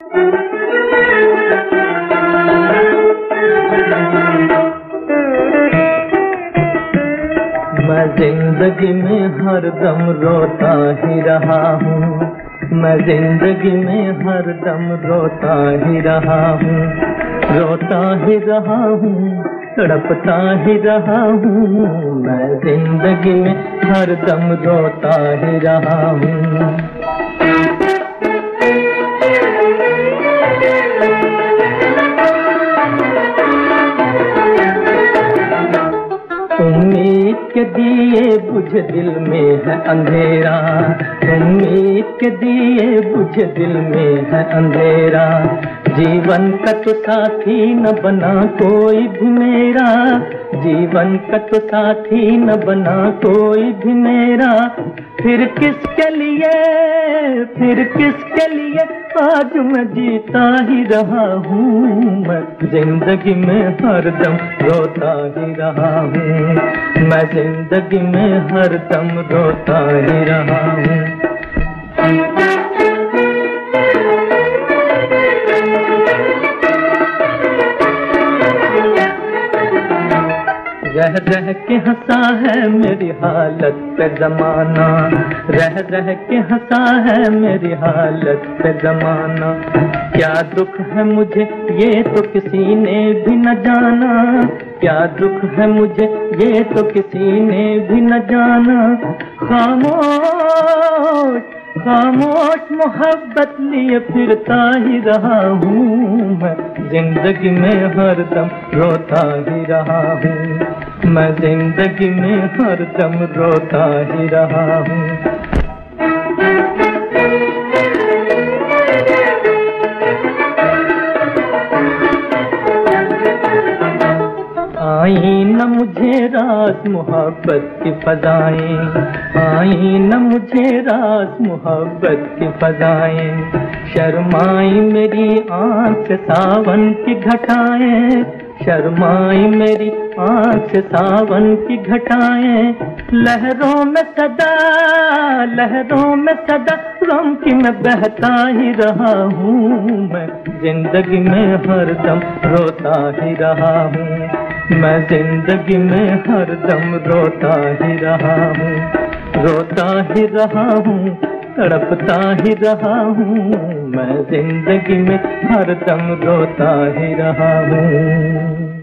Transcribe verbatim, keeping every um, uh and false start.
मैं जिंदगी में हरदम रोता ही रहा हूँ, मैं जिंदगी में हरदम रोता ही रहा हूँ, रोता ही रहा हूँ, तड़पता ही रहा हूँ। मैं जिंदगी में हरदम रोता ही रहा हूँ। उम्मीद के दिए बुझ दिल में है अंधेरा, उम्मीद के दिए बुझ दिल में है अंधेरा। जीवन का तो साथी न बना कोई भी मेरा, जीवन का तो साथी न बना कोई भी मेरा। फिर किसके लिए, फिर किसके लिए आज मैं जीता ही रहा हूँ। मैं जिंदगी में हरदम रोता ही रहा हूँ, मैं जिंदगी में हरदम रोता ही रहा हूँ। रह रह के हंसा है मेरी हालत पे जमाना, रह रह के हंसा है मेरी हालत पे जमाना। क्या दुख है मुझे ये तो किसी ने भी न जाना, क्या दुख है मुझे ये तो किसी ने भी न जाना। खामोश खामोश मोहब्बत लिए फिरता ही रहा हूँ, मैं जिंदगी में हरदम रोता ही रहा हूँ, मैं जिंदगी में हरदम रोता ही रहा हूँ। आई न मुझे रास मोहब्बत की फजाएं, आई न मुझे रास मोहब्बत की फजाएं। शर्माई मेरी आँख से सावन की घटाएं, शर्माई मेरी आँख से सावन की घटाएं। लहरों में सदा, लहरों में सदा गम की मैं बहता ही रहा हूँ, मैं जिंदगी में हरदम रोता ही रहा हूँ, मैं जिंदगी में हरदम रोता ही रहा हूँ, रोता ही रहा हूँ, तड़पता ही रहा हूँ। मैं जिंदगी में हरदम रोता ही रहा हूँ।